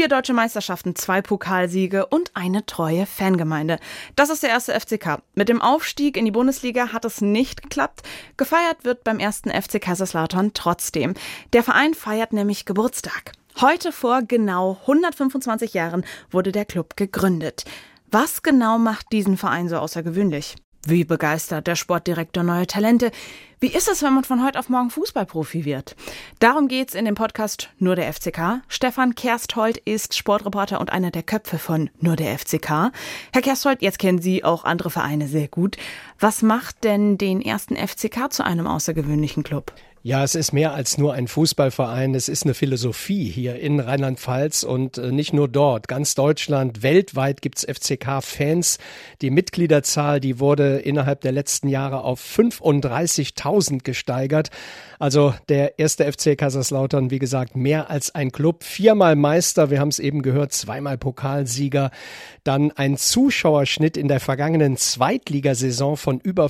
4 deutsche Meisterschaften, 2 Pokalsiege und eine treue Fangemeinde. Das ist der erste FCK. Mit dem Aufstieg in die Bundesliga hat es nicht geklappt. Gefeiert wird beim ersten FC Kaiserslautern trotzdem. Der Verein feiert nämlich Geburtstag. Heute vor genau 125 Jahren wurde der Club gegründet. Was genau macht diesen Verein so außergewöhnlich? Wie begeistert der Sportdirektor neue Talente? Wie ist es, wenn man von heute auf morgen Fußballprofi wird? Darum geht's in dem Podcast Nur der FCK. Stefan Kersthold ist Sportreporter und einer der Köpfe von Nur der FCK. Herr Kersthold, jetzt kennen Sie auch andere Vereine sehr gut. Was macht denn den ersten FCK zu einem außergewöhnlichen Club? Ja, es ist mehr als nur ein Fußballverein. Es ist eine Philosophie hier in Rheinland-Pfalz und nicht nur dort. Ganz Deutschland, weltweit gibt's FCK-Fans. Die Mitgliederzahl, die wurde innerhalb der letzten Jahre auf 35.000 gesteigert. Also der erste FC Kaiserslautern, wie gesagt, mehr als ein Club. 4-mal Meister, wir haben es eben gehört, 2-mal Pokalsieger. Dann ein Zuschauerschnitt in der vergangenen Zweitligasaison von über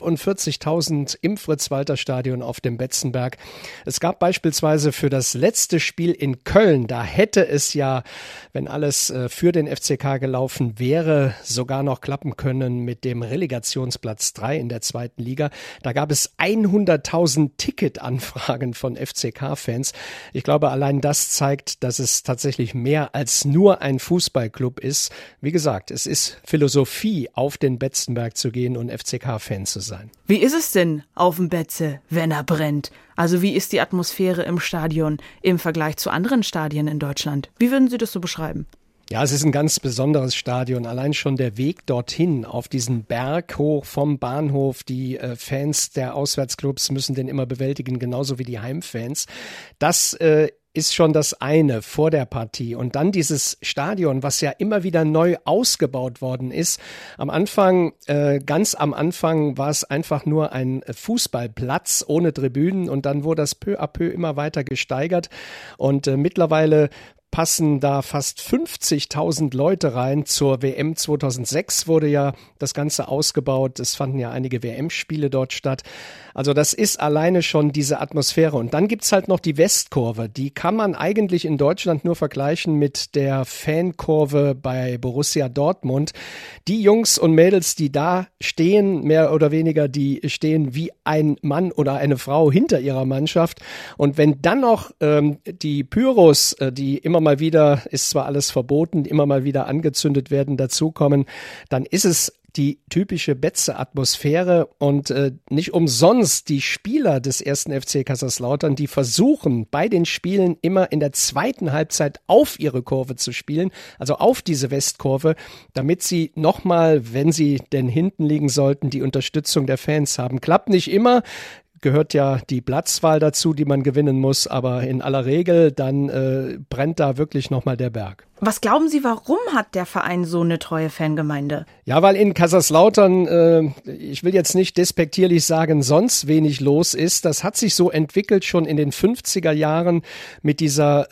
45.000 im Fritz-Walter-Stadion auf dem Betzenberg. Es gab beispielsweise für das letzte Spiel in Köln, da hätte es ja, wenn alles für den FCK gelaufen wäre, sogar noch klappen können mit dem Relegationsplatz 3 in der zweiten Liga. Da gab es 100.000 Ticketanfragen von FCK-Fans. Ich glaube, allein das zeigt, dass es tatsächlich mehr als nur ein Fußballclub ist. Wie gesagt, es ist Philosophie, auf den Betzenberg zu gehen und FCK-Fan zu sein. Wie ist es denn auf dem Betze, wenn er brennt? Also wie ist die Atmosphäre im Stadion im Vergleich zu anderen Stadien in Deutschland? Wie würden Sie das so beschreiben? Ja, es ist ein ganz besonderes Stadion. Allein schon der Weg dorthin, auf diesen Berg hoch vom Bahnhof. Die Fans der Auswärtsclubs müssen den immer bewältigen, genauso wie die Heimfans. Das ist schon das eine vor der Partie. Und dann dieses Stadion, was ja immer wieder neu ausgebaut worden ist. Am Anfang, ganz am Anfang war es einfach nur ein Fußballplatz ohne Tribünen und dann wurde das peu à peu immer weiter gesteigert und mittlerweile passen da fast 50.000 Leute rein. Zur WM 2006 wurde ja das Ganze ausgebaut. Es fanden ja einige WM-Spiele dort statt. Also das ist alleine schon diese Atmosphäre. Und dann gibt's halt noch die Westkurve. Die kann man eigentlich in Deutschland nur vergleichen mit der Fankurve bei Borussia Dortmund. Die Jungs und Mädels, die da stehen, mehr oder weniger, die stehen wie ein Mann oder eine Frau hinter ihrer Mannschaft. Und wenn dann noch die Pyros, die immer mal wieder, ist zwar alles verboten, immer mal wieder angezündet werden, dazukommen, dann ist es die typische Betze-Atmosphäre und nicht umsonst die Spieler des ersten FC Kaiserslautern, die versuchen bei den Spielen immer in der zweiten Halbzeit auf ihre Kurve zu spielen, also auf diese Westkurve, damit sie nochmal, wenn sie denn hinten liegen sollten, die Unterstützung der Fans haben. Klappt nicht immer. Gehört ja die Platzwahl dazu, die man gewinnen muss, aber in aller Regel dann brennt da wirklich nochmal der Berg. Was glauben Sie, warum hat der Verein so eine treue Fangemeinde? Ja, weil in Kaiserslautern, ich will jetzt nicht despektierlich sagen, sonst wenig los ist. Das hat sich so entwickelt schon in den 50er Jahren mit dieser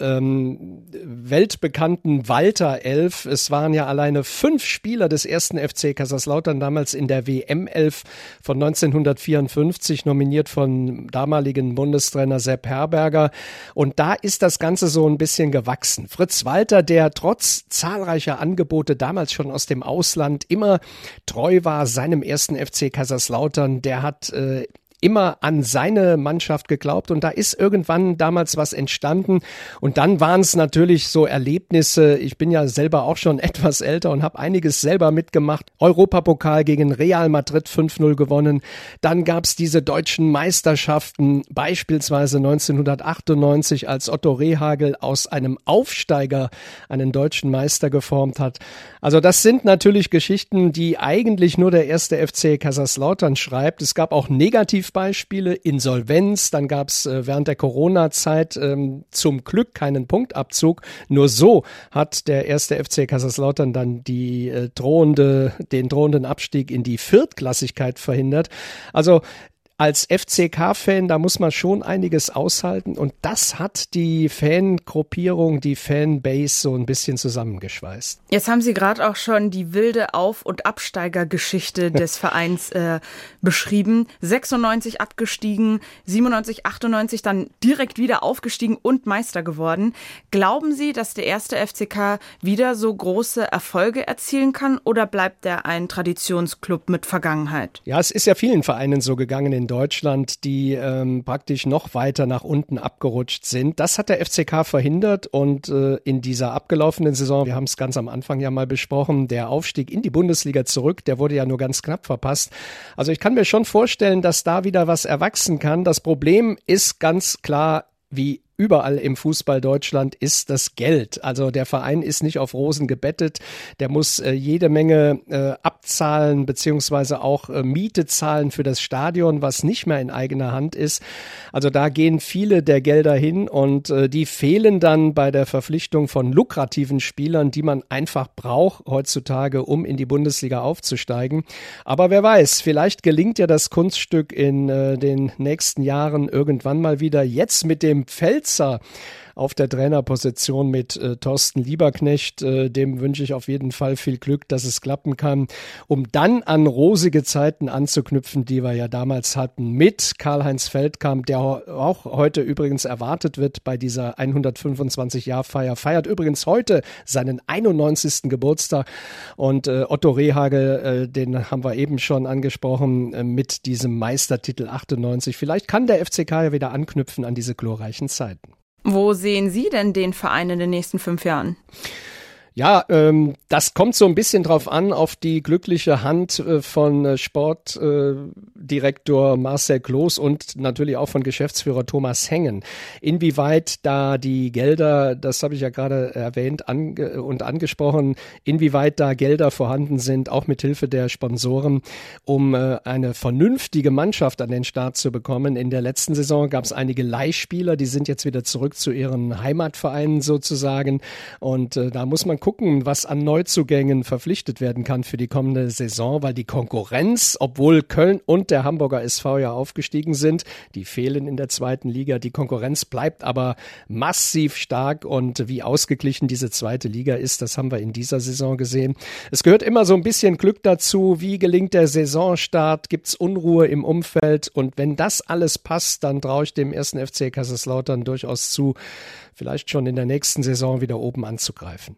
weltbekannten Walter-Elf. Es waren ja alleine 5 Spieler des ersten FC Kaiserslautern damals in der WM-Elf von 1954, nominiert von damaligen Bundestrainer Sepp Herberger. Und da ist das Ganze so ein bisschen gewachsen. Fritz Walter, der trotz zahlreicher Angebote damals schon aus dem Ausland immer treu war seinem ersten FC Kaiserslautern, der hat immer an seine Mannschaft geglaubt und da ist irgendwann damals was entstanden und dann waren es natürlich so Erlebnisse. Ich bin ja selber auch schon etwas älter und habe einiges selber mitgemacht. Europapokal gegen Real Madrid 5-0 gewonnen. Dann gab es diese deutschen Meisterschaften, beispielsweise 1998, als Otto Rehhagel aus einem Aufsteiger einen deutschen Meister geformt hat. Also das sind natürlich Geschichten, die eigentlich nur der erste FC Kaiserslautern schreibt. Es gab auch Negativbeispiele, Insolvenz, dann gab es während der Corona-Zeit zum Glück keinen Punktabzug. Nur so hat der erste FC Kaiserslautern dann den drohenden Abstieg in die Viertklassigkeit verhindert. Also als FCK-Fan, da muss man schon einiges aushalten und das hat die Fangruppierung, die Fanbase so ein bisschen zusammengeschweißt. Jetzt haben Sie gerade auch schon die wilde Auf- und Absteigergeschichte des Vereins beschrieben. 96 abgestiegen, 97, 98 dann direkt wieder aufgestiegen und Meister geworden. Glauben Sie, dass der erste FCK wieder so große Erfolge erzielen kann oder bleibt er ein Traditionsclub mit Vergangenheit? Ja, es ist ja vielen Vereinen so gegangen in Deutschland, die praktisch noch weiter nach unten abgerutscht sind. Das hat der FCK verhindert und in dieser abgelaufenen Saison, wir haben es ganz am Anfang ja mal besprochen, der Aufstieg in die Bundesliga zurück, der wurde ja nur ganz knapp verpasst. Also ich kann mir schon vorstellen, dass da wieder was erwachsen kann. Das Problem ist ganz klar, wie überall im Fußball Deutschland ist das Geld. Also der Verein ist nicht auf Rosen gebettet. Der muss jede Menge abzahlen beziehungsweise auch Miete zahlen für das Stadion, was nicht mehr in eigener Hand ist. Also da gehen viele der Gelder hin und die fehlen dann bei der Verpflichtung von lukrativen Spielern, die man einfach braucht heutzutage, um in die Bundesliga aufzusteigen. Aber wer weiß, vielleicht gelingt ja das Kunststück in den nächsten Jahren irgendwann mal wieder. Jetzt mit dem Pfälzer auf der Trainerposition mit Thorsten Lieberknecht. Dem wünsche ich auf jeden Fall viel Glück, dass es klappen kann, um dann an rosige Zeiten anzuknüpfen, die wir ja damals hatten mit Karl-Heinz Feldkamp, der auch heute übrigens erwartet wird bei dieser 125-Jahr-Feier. Feiert übrigens heute seinen 91. Geburtstag und Otto Rehhagel, den haben wir eben schon angesprochen, mit diesem Meistertitel 98. Vielleicht kann der FCK ja wieder anknüpfen an diese glorreichen Zeiten. Wo sehen Sie denn den Verein in den nächsten 5 Jahren? Ja, das kommt so ein bisschen drauf an, auf die glückliche Hand von Sportdirektor Marcel Kloß und natürlich auch von Geschäftsführer Thomas Hengen. Inwieweit da die Gelder, das habe ich ja gerade erwähnt und angesprochen, inwieweit da Gelder vorhanden sind, auch mit Hilfe der Sponsoren, um eine vernünftige Mannschaft an den Start zu bekommen. In der letzten Saison gab es einige Leihspieler, die sind jetzt wieder zurück zu ihren Heimatvereinen sozusagen und da muss man gucken, was an Neuzugängen verpflichtet werden kann für die kommende Saison, weil die Konkurrenz, obwohl Köln und der Hamburger SV ja aufgestiegen sind, die fehlen in der zweiten Liga. Die Konkurrenz bleibt aber massiv stark und wie ausgeglichen diese zweite Liga ist, das haben wir in dieser Saison gesehen. Es gehört immer so ein bisschen Glück dazu. Wie gelingt der Saisonstart? Gibt es Unruhe im Umfeld? Und wenn das alles passt, dann traue ich dem ersten FC Kaiserslautern durchaus zu, vielleicht schon in der nächsten Saison wieder oben anzugreifen.